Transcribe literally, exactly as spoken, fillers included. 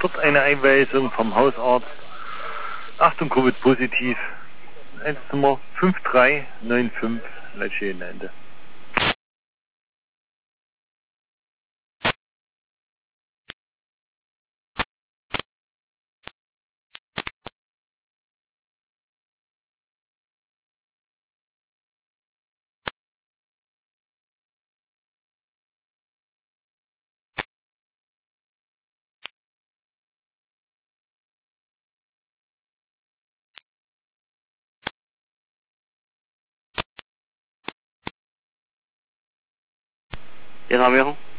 Dort eine Einweisung vom Hausarzt. Achtung, Covid positiv. Einsatznummer fünf drei neun fünf, Leitstelle. Ihre Anmeldung?